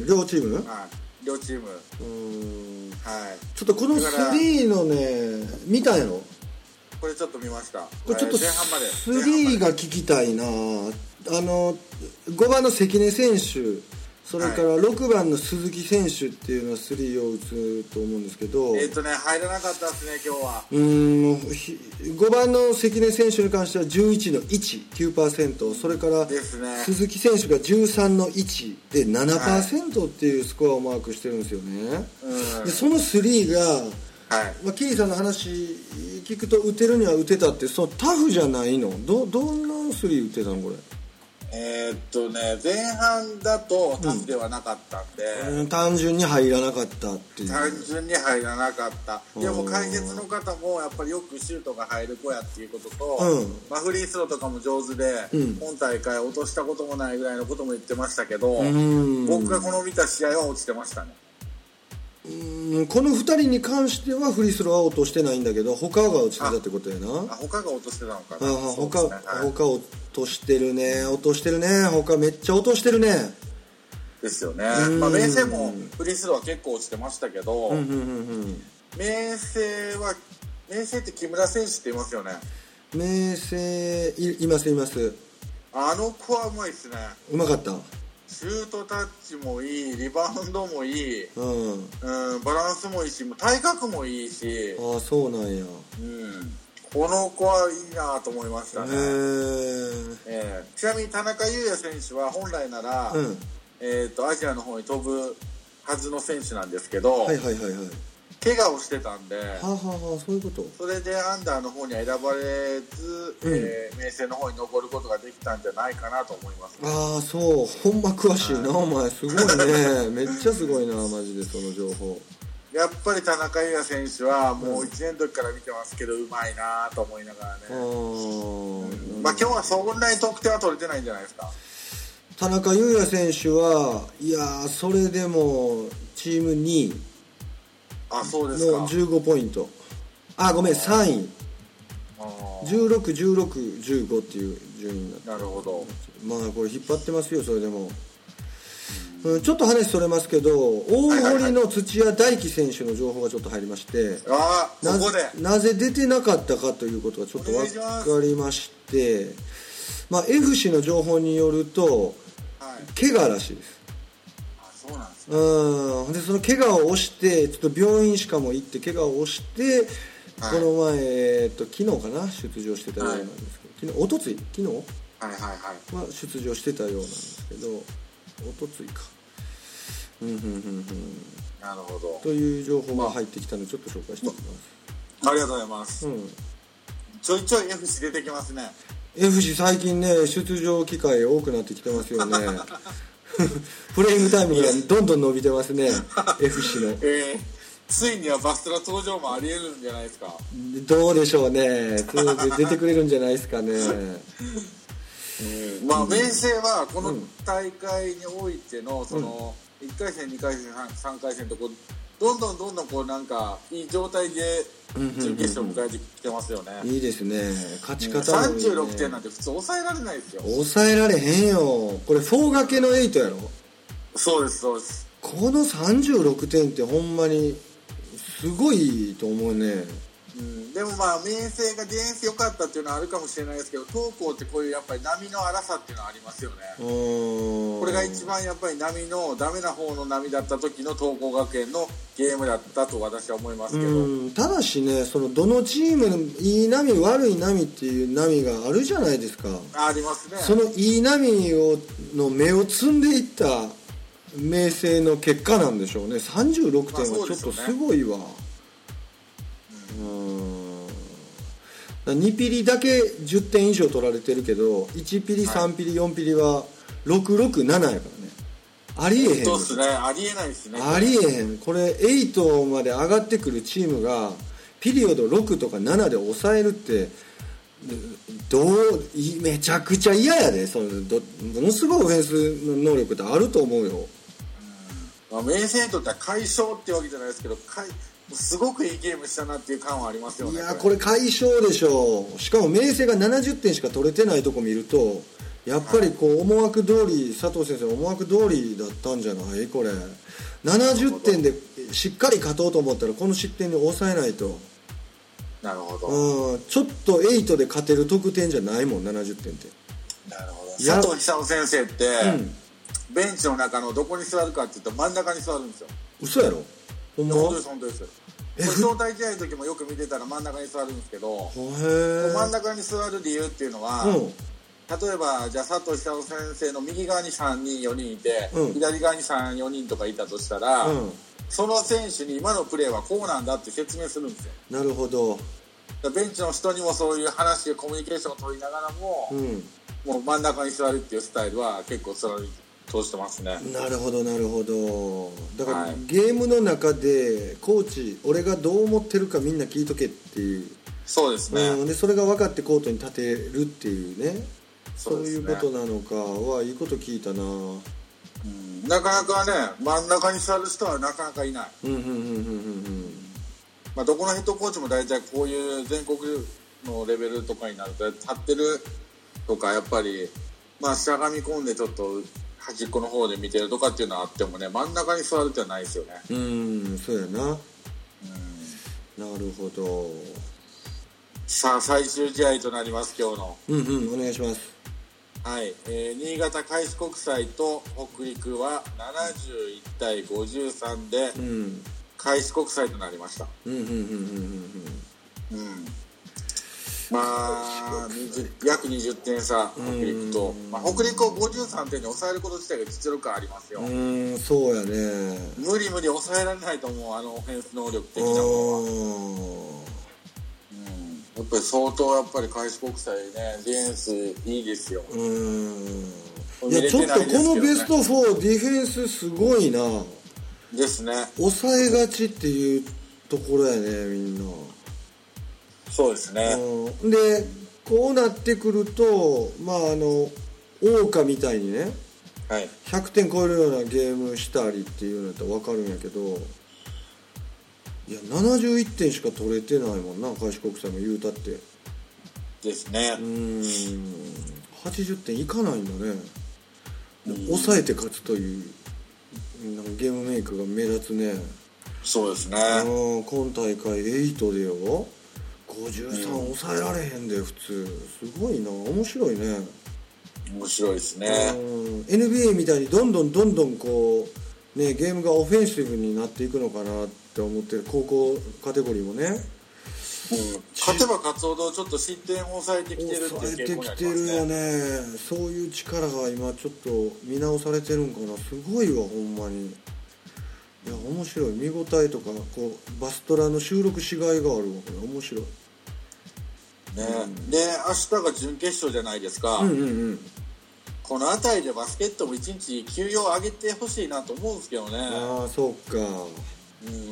両チーム、 はい、両チームうん、はい、 ちょっとこのスリーのね見たんやろ。 これちょっと見ました。 これちょっとスリーが聞きたいな。あのごばんの関根選手それからろくばんの鈴木選手っていうのはスリーを打つと思うんですけど、 えっ、ー、とね入らなかったですね今日は。 うーんごばんの関根選手に関してはじゅういちのいち きゅうパーセント、それから鈴木選手がじゅうさんのいちで ななパーセント っていうスコアをマークしてるんですよね、はい、でそのスリーが、はいまあ、キリさんの話聞くと打てるには打てたって、そのタフじゃないの？ ど, どんなスリー打ってたのこれ？ えー、っとね前半だとタフではなかったんで、 うん、単純に入らなかったっていう。 単純に入らなかった。でも解説の方もやっぱりよくシュートが入る子やっていうことと、うんまあ、フリースローとかも上手で、うん、今大会落としたこともないぐらいのことも言ってましたけど、うん、僕がこの見た試合は落ちてましたね。 うんこのふたりに関してはフリースローは落としてないんだけど他が落ちてたってことやな。 あ他が落としてたのかな。 あ他、ねはい、他落としてるね落としてるね他めっちゃ落としてるねですよね。まあ明星もフリースローは結構落ちてましたけど、うんうんうんうん、明星は明星って木村選手って言いますよね。 明星 い, いますいます。 あの子はうまいですね。 うまかった。 シュートタッチもいいリバウンドもいい、うんうん、バランスもいいし体格もいいし。 ああそうなんや、うん、 この子はいいなと思いましたね。へー、えー、ちなみに田中優也選手は本来なら、うんえー、とアジアの方に飛ぶはずの選手なんですけど、はいはいはいはい、怪我をしてたんで、はあはあ、そういうこと。それでアンダーの方には選ばれず、うんえー、明星の方に残ることができたんじゃないかなと思います、ね、 ああそうほんま詳しいな、はい、お前すごいねめっちゃすごいなマジでその情報。 やっぱり田中優也選手はもういちねんの時から見てますけど、うん、うまいなと思いながらね、うんまあ、今日はそんなに得点は取れてないんじゃないですか。 田中優也選手はいやそれでもチームにいあそうですかのじゅうごポイントあごめんさんいじゅうろく、じゅうろく、じゅうごっていう順位になって。 なるほど。 まあこれ引っ張ってますよそれでも、うん、ちょっと話それますけど大堀の土屋大輝選手の情報がちょっと入りまして、 あなここでなぜ出てなかったかということがちょっと分かりまして、まあ、F 氏の情報によると、はい、怪我らしいです。 あそうなんですね。 うんでその怪我を押してちょっと病院しかも行って怪我を押して、はい、この前、えー、っと昨日かな出場してたようなんですけど、はい、昨日おとつい昨日はいはいはいは出場してたようなんですけどおとついかうんうんうんうんなるほどという情報が入ってきたのでちょっと紹介しておきます、 まあ、ありがとうございます、うん、ちょいちょい F 氏出てきますね。 F 氏最近ね出場機会多くなってきてますよねプレイングタイムがどんどん伸びてますねF 氏の、 えー、ついにはバストラ登場もありえるんじゃないですか。 どうでしょうね出てくれるんじゃないですかねえー、まあ明星はこの大会においてのそのいっかい戦にかい戦さんかい戦とこうどんどんどんどんこうなんかいい状態で準決勝を迎えてきてますよね、 うんうんうん、いいですね勝ち方もいいね。 さんじゅうろくてんなんて普通抑えられないですよ。 抑えられへんよこれフォー掛けのエイトやろ。 そうですそうです。 このさんじゅうろくてんってほんまにすごいと思うね。 うん、でもまあ明星がディフェンス良かったっていうのはあるかもしれないですけど東光ってこういうやっぱり波の荒さっていうのはありますよね。これが一番やっぱり波のダメな方の波だった時の東光学園のゲームだったと私は思いますけど、 うんただしねそのどのチームのいい波悪い波っていう波があるじゃないですか。 ありますね。 そのいい波をの目を積んでいった明星の結果なんでしょうね。さんじゅうろくてんはちょっとすごいわ、まあうんにピリだけじゅってん以上取られてるけどいちピリさんピリよんピリはろくろくななやからね。ありえへん。 そうですねありえないですね。 ありえへん。これはちまで上がってくるチームがピリオドろくとかななで抑えるってどうめちゃくちゃ嫌やで。そのどものすごいオフェンスの能力ってあると思うよ。 うんまあ、明星にとっては快勝ってわけじゃないですけどすごくいいゲームしたなっていう感はありますよね。 いやこれ快勝でしょう。しかも明星がななじゅってんしか取れてないとこ見るとやっぱりこう思惑通り佐藤先生の思惑通りだったんじゃないこれ。ななじゅってんでしっかり勝とうと思ったらこの失点に抑えないと。 なるほど。 うんちょっとはちで勝てる得点じゃないもんななじゅってんって。 なるほど。佐藤久夫先生って、うんベンチの中のどこに座るかって言うと真ん中に座るんですよ。 嘘やろ？ほんま？ 本当です本当です。招待試合の時もよく見てたら真ん中に座るんですけど、へ真ん中に座る理由っていうのは、うん、例えばじゃあ佐藤久夫先生の右側にさんにんよにんいて、うん、左側にさん、よにんとかいたとしたら、うん、その選手に今のプレーはこうなんだって説明するんですよ。 なるほど。 ベンチの人にもそういう話でコミュニケーションを取りながらも、うん、もう真ん中に座るっていうスタイルは結構貫いて通してますね。 なるほどなるほど。だから、はい、ゲームの中でコーチ俺がどう思ってるかみんな聞いとけっていう。 そうですね、 うん、でそれが分かってコートに立てるっていうね、そういうことなのかはいいこと聞いたな。 うん、なかなかね真ん中に座る人はなかなかいない。うんうんうんうんうん。まあ、どこのヘッドコーチも大体こういう全国のレベルとかになると立ってるとかやっぱりまあしゃがみ込んでちょっと端っこの方で見てるとかっていうのはあってもね真ん中に座るってはないですよね。 うん、そうやな。うん、なるほど。 さあ最終試合となります今日の。 うんうんお願いします。 はい、えー、新潟開志国際と北陸はななじゅういちたいごじゅうさんで開志国際となりました。うんうんうんうんうんうん。まあ約にじゅってん差北陸と、まあ、北陸をごじゅうさんてんに抑えること自体が実力ありますよ。 うんそうやね。 無理無理抑えられないと思うあのオフェンス能力的なものは。うんやっぱり相当やっぱり開志国際ねディフェンスいいですよ。うんいやちょっとこのベストフォーディフェンスすごいな。 ですね。抑えがちっていうところやねみんな。 そうですね。 うん、でこうなってくるとまああの桜花みたいにね、はい、ひゃくてん超えるようなゲームしたりっていうのだったら分かるんやけどいやななじゅういってんしか取れてないもんな開志国際も言うたってですね。 うんはちじゅってんいかないんだね。抑えて勝つというなんかゲームメイクが目立つね。 そうですね。 今大会エイトでよごじゅうさん抑えられへんで普通すごいな面白いね。 面白いですね。 エヌビーエー みたいにどんどんどんどんこうねゲームがオフェンシブになっていくのかなって思ってる高校カテゴリーもね、うん、 勝てば勝つほどちょっと失点を抑えてきてるっていう傾向にありますね。抑えてきてるよね。そういう力が今ちょっと見直されてるんかな。すごいわほんまに。いや面白い見応えとかこうバストラの収録しがいがあるわこれ面白い。 ね、うん、で明日が準決勝じゃないですか、うんうんうん、この辺りでバスケットもいちにち休養上げてほしいなと思うんですけどね。 ああそうか、うん、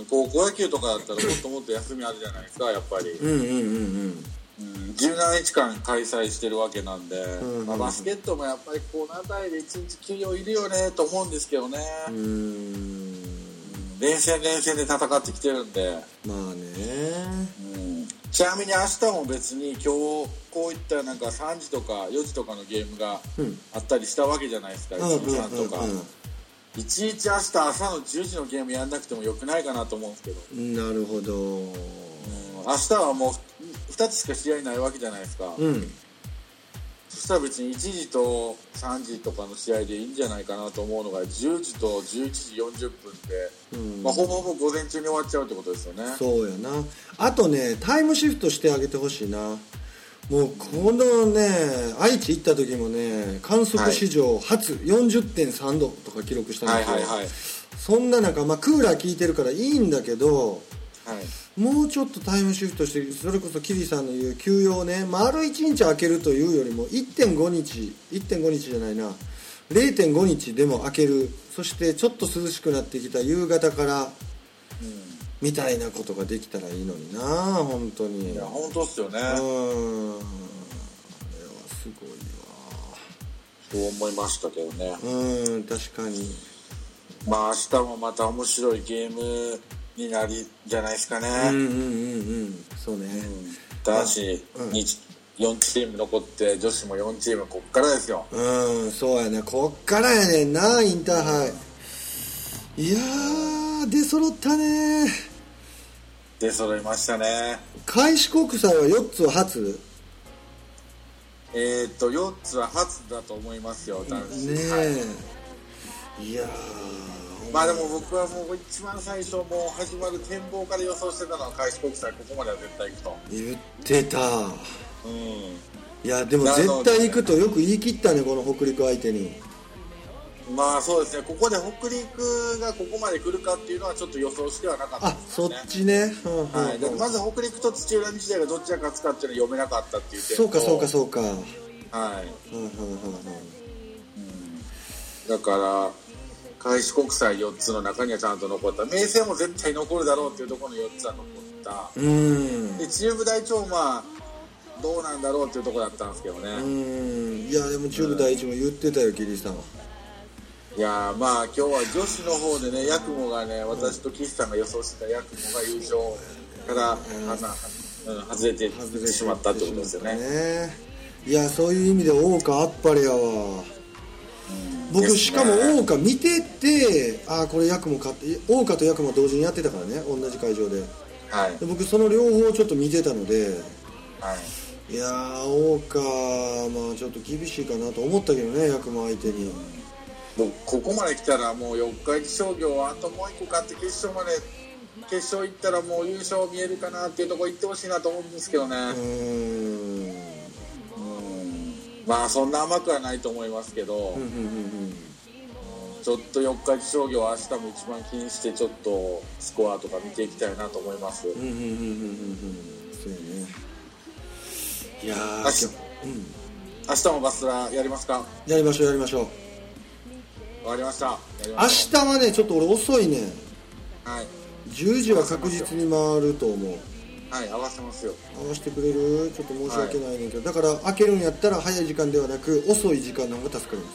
高校野球とかだったらもっともっと休みあるじゃないですかやっぱり。うんうんうんうんじゅうななにちかん開催してるわけなんで、うんうんまあ、バスケットもやっぱりこの辺りでいちにち休養いるよねと思うんですけどね。うん連戦連戦で戦ってきてるんでまあね、 うん、ちなみに明日も別に今日こういったなんかさんじとかよじとかのゲームがあったりしたわけじゃないですか、うん、いちにちはんとか、うんうんうん、いちにち明日朝のじゅうじのゲームやんなくてもよくないかなと思うんですけど。 なるほど、うん、 明日はもうふたつしか試合ないわけじゃないですか、うん、そしたら別にいちじとさんじとかの試合でいいんじゃないかなと思うのがじゅうじとじゅういちじよんじゅっぷんで、うんまあ、ほぼほぼ午前中に終わっちゃうってことですよね。 そうやな。あとねタイムシフトしてあげてほしいな。もうこのね愛知行った時もね観測史上初 よんじゅってんさんどとか記録したんですよ、はいはいはい、そんな中、まあ、クーラー効いてるからいいんだけど、はい、もうちょっとタイムシフトしてそれこそキリさんの言う休養ね丸いちにち空けるというよりも いってんごにち いってんごにちじゃないな れいてんごにちでも空ける。そしてちょっと涼しくなってきた夕方から、うん、みたいなことができたらいいのにな本当に。 いや本当っすよね。うんあれはすごいわ。 そう思いましたけどね。 うん確かに。 まあ明日もまた面白いゲームになりじゃないですかね。うんうんうんうんそうね、うん、 男子に、うん、よんチーム残って女子もよんチームこっからですよ。 うんそうやねこっからやねんなインターハイ。いやー出揃ったね。 出揃いましたね。 開志国際はよっつは初。 えー、っとよっつは初だと思いますよ男子。 ねえ、はいいやまあでも僕はもう一番最初もう始まる展望から予想してたのは開志国際ここまでは絶対行くと言ってた。うん。いやでもなので絶対行くとよく言い切ったね、この北陸相手に。 まあそうですね、ここで北陸がここまで来るかっていうのはちょっと予想してはなかったあ、 ですね。 そっちね。うんうんうん、 はい、でまず北陸と土浦日大がどっちが勝つかっていうのは読めなかったっていう点と、 そうかそうかそうか。はい。 うんうんうんうんうん。 だから開志国際よっつの中にはちゃんと残った、明星も絶対残るだろうっていうところのよっつは残った。 うん。 で中部大長まあどうなんだろうっていうところだったんですけどね。 うん。いやでも中部第一も言ってたよ、キリさん。 いやまあ今日は女子の方でね、ヤクモがね、私と岸さんが予想してたヤクモが優勝から、うん、外れてしまったってことですよね。ね、 いやそういう意味で大岡あっぱれやわ。僕、ね、しかも大岡見てて、ああこれヤクモ勝って大岡とヤクモ同時にやってたからね、同じ会場で、はい、で僕その両方ちょっと見てたので、はい、いやー大岡まあちょっと厳しいかなと思ったけどね、ヤクモ相手に。 もうここまで来たらもう四日市商業はあともう一個勝って決勝まで決勝行ったらもう優勝見えるかなっていうところ行ってほしいなと思うんですけどね。うーん、うーんまあそんな甘くはないと思いますけど、うんうんうんうん、ちょっと四日市商業は明日も一番気にしてちょっとスコアとか見ていきたいなと思います。うんうんうんうんうん、そうね。いやー明日、うん、明日もバスラやりますか？ やりましょうやりましょう。 わかりました。 明日はねちょっと俺遅いね。はい。じゅうじは確実に回ると思う。 はい、合わせますよ。 合わせてくれる？ちょっと申し訳ないねんけど、はい、だから開けるんやったら早い時間ではなく遅い時間の方が助かります。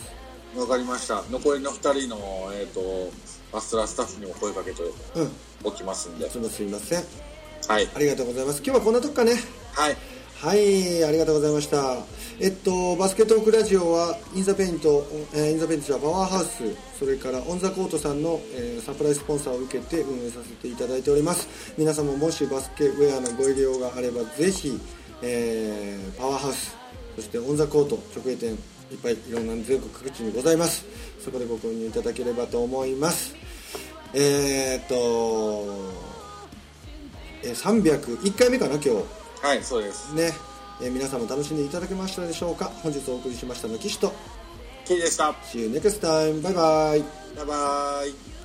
わかりました。残りのふたりのえっ、ー、とバスラスタッフにも声かけておきますんで。 いつもすいません。 はい。 ありがとうございます。今日はこんなとこかね。 はい。 はい、ありがとうございました。えっと、バスケットークラジオはインザペイント、えー、インザペイントはパワーハウス、それからオンザコートさんの、えー、サプライスポンサーを受けて運営させていただいております。皆様もしバスケウェアのご入り用があればぜひ、えー、パワーハウス、そしてオンザコート直営店いっぱいいろんな全国各地にございます。そこでご購入いただければと思います。えー、っと、えー、さんびゃくいっかいめかな今日。 はい、そうですね。えー、皆さんも楽しんでいただけましたでしょうか。本日お送りしましたのは岸とキイでした。 See you next time. バイバイ。 バイバイ。